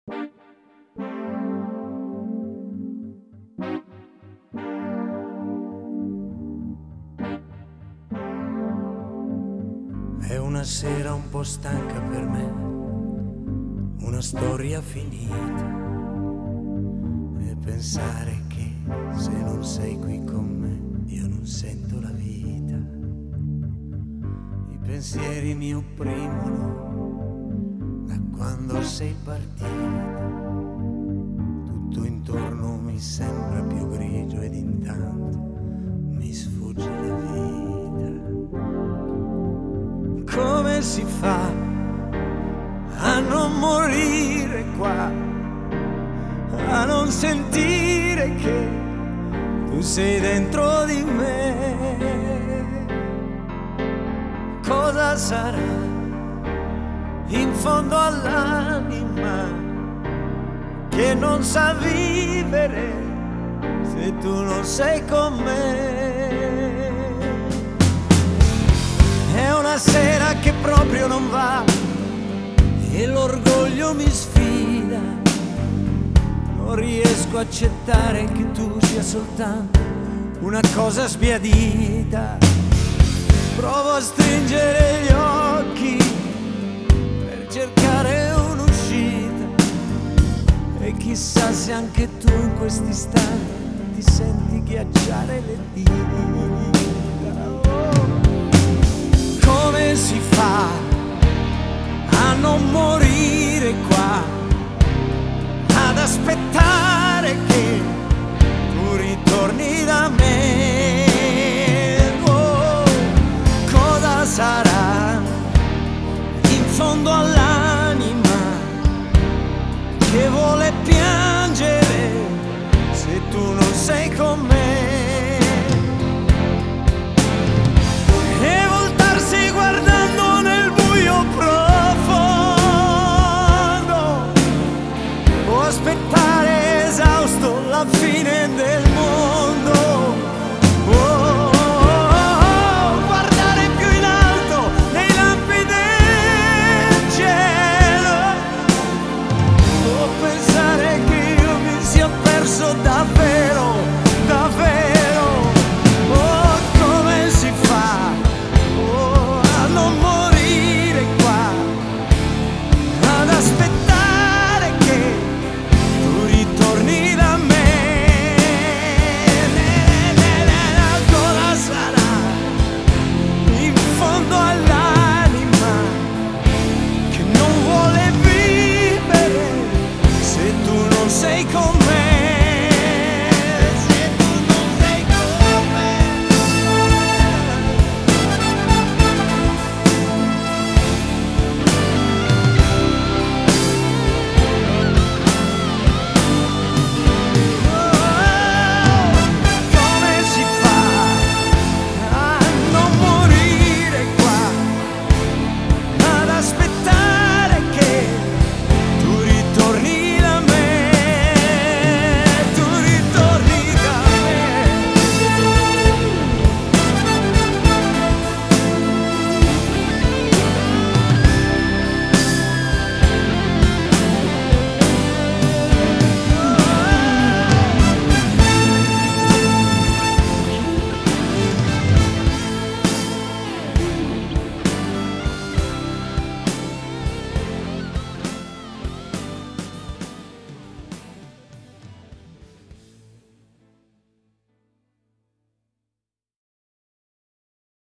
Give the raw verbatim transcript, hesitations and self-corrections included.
È una sera un po' stanca per me, una storia finita, e pensare che se non sei qui con me io non sento la vita. I pensieri mi opprimono da quando sei partita, tutto intorno mi sembra più grigio ed intanto mi sfugge la vita. Come si fa a non morire qua, a non sentire che tu sei dentro di me? Cosa sarà in fondo all'anima che non sa vivere se tu non sei con me? È una sera che proprio non va e l'orgoglio mi sfida. Non riesco a accettare che tu sia soltanto una cosa sbiadita. Provo a stringere gli occhi per cercare un'uscita, e chissà se anche tu in questi istanti ti senti ghiacciare le dita. Come si fa a non morire qua, ad aspettare che tu ritorni da me? Oh, cosa sarà in fondo all'anima che vuole piangere se tu non sei con me?